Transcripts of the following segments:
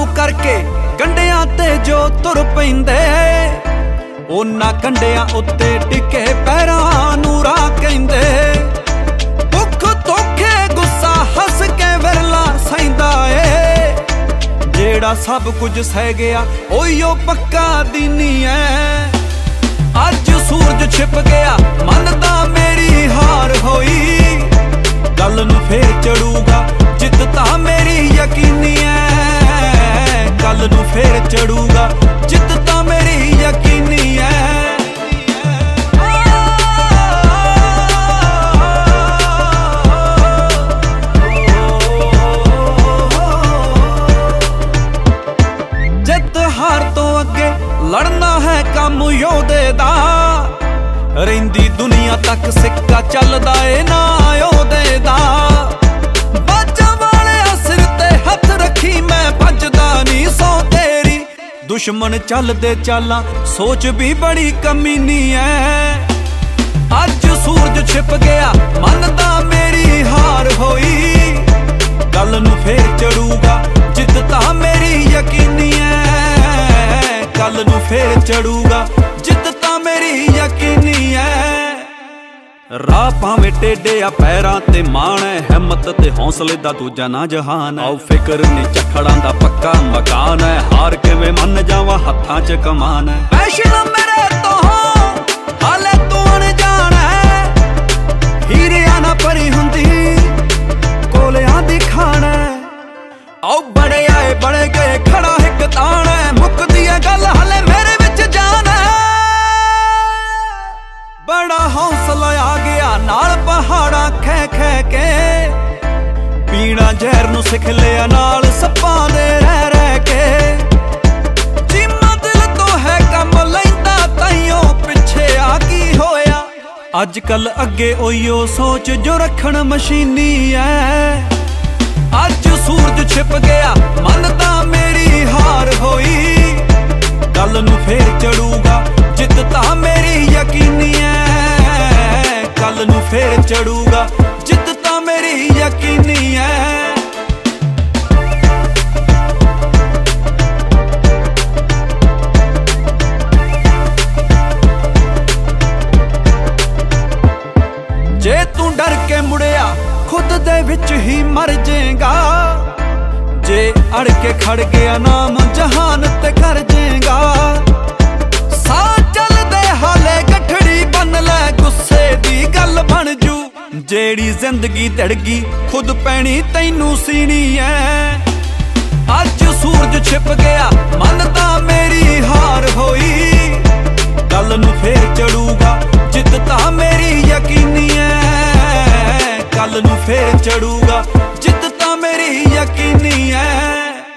करके कंडियां ते जो तुर पैंदे उन्हां कंडियां उत्ते टिके पैरां नूं राह कहंदे। भुख धोखे गुस्सा हस के विरला सहिंदा ए जेड़ा सब कुछ सह गया ओहियो पक्का दीनी है। अज सूरज छिप गया मनदा मेरी हार होई गल नूं फेर चढ़ूगा जित तां मेरी यकीनी है। गल नूं फेर चढ़ूगा जित तां मेरी यकीनी है। जित हार तो अगे लड़ना है काम योधे दा रहिंदी दुनिया तक सिक्का चलदा ए ना योधे दा। बाजा वाले सिर ते हथ रखी मैं भजदा नी सौ तेरी दुश्मन चलदे चालां सोच भी बड़ी कमीनी है। अज सूरज छिप गया मनदा मेरी हार होई गल नूं फेर चढ़ूगा जित तां मेरी यकीनी है। गल नूं फेर चढ़ूगा जित तां मेरी यकीनी है। राह भावें टेढ़े आ पैरां ते मान है हिम्मत ते हौसले दा दूजा ना जहान है। आओ फिक्र नी झखड़ां दा पक्का मकान है हार किवें मन जावां हत्थां च कमान है। पैशन मेरे तो हाले तू अनजान है हीरिया ना भरी हुंदी कोलियां दी खान है। आओ बड़े आए बड़े गए खड़ा हिक तान है मुकदी है गल हाले मेरे विच जान है। बड़ा हौसला आ गया नाल पहाड़ा खै खै के पीना जहर नूं सिख लिया नाल सप्पां दे रह के। जिम्मा दिल तो है कम लैंदा ताइयों पिछे आ की होया अज कल अगे ओहियो सोच जो रखण मशीनी है। अज सूरज छिप गया मनदा मेरी हार होई गल नूं फेर चढ़ूगा जित तां मेरी यकीनी है। गल नूं फेर चढ़ूगा जित तां मेरी यकीनी है। जे तू डर के मुड़िया खुद दे विच ही मर जाएगा जे अड़ के खड़ गया नाम जहान ते कर जाएगा। साह चल दे हाले गठड़ी बन ले गुस्से दी गल बन जू जेड़ी जिंदगी तड़गी खुद पैनी तैनू सीनी है। अज सूरज छिप गया मनदा मेरी हार होई गल नूं फेर चढ़ूगा जित तां मेरी यकीनी है। गल नूं फेर चढ़ूगा जित तां मेरी यकीनी है।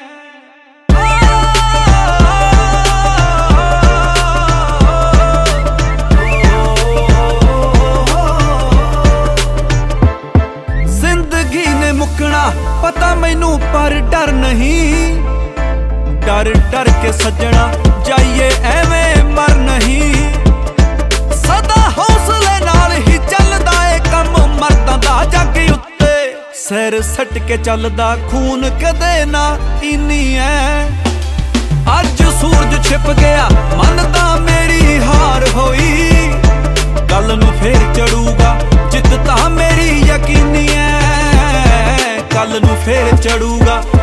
जिंदगी ने मुकना पता मैनू पर डर नहीं डर डर के सजना जाइए एवें मर नहीं। सदा हौसले नाल ही चलदा ए कम मर्दां दा जग उत्ते सिर सट के चलदा खून कदे ना इनी है। अज सूरज छिप गया मनदा मेरी हार होई गल नूं फेर चढ़ूगा जित तां मेरी यकीनी है। गल नूं फेर चढ़ूगा